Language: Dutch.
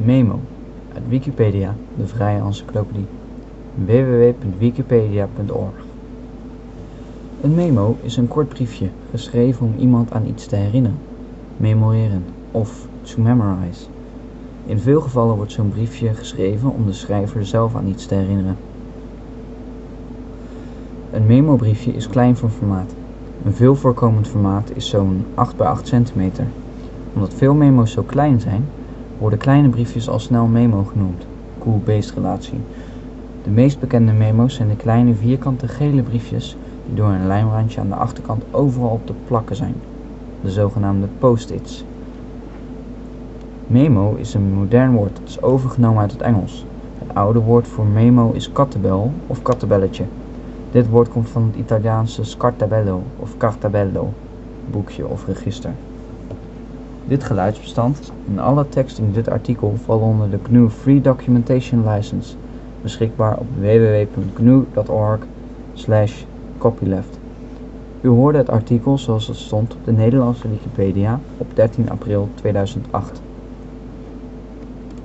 Memo, uit Wikipedia, de vrije encyclopedie. www.wikipedia.org. Een memo is een kort briefje, geschreven om iemand aan iets te herinneren, memoreren of to memorize. In veel gevallen wordt zo'n briefje geschreven om de schrijver zelf aan iets te herinneren. Een memobriefje is klein van formaat. Een veel voorkomend formaat is zo'n 8 bij 8 centimeter. Omdat veel memo's zo klein zijn, worden kleine briefjes al snel memo genoemd, cool-based relatie. De meest bekende memo's zijn de kleine vierkante gele briefjes die door een lijmrandje aan de achterkant overal op te plakken zijn, de zogenaamde post-its. Memo is een modern woord dat is overgenomen uit het Engels. Het oude woord voor memo is kattenbel of kattenbelletje. Dit woord komt van het Italiaanse scartabello of cartabello, boekje of register. Dit geluidsbestand en alle tekst in dit artikel vallen onder de GNU Free Documentation License, beschikbaar op www.gnu.org/copyleft. U hoorde het artikel zoals het stond op de Nederlandse Wikipedia op 13 april 2008.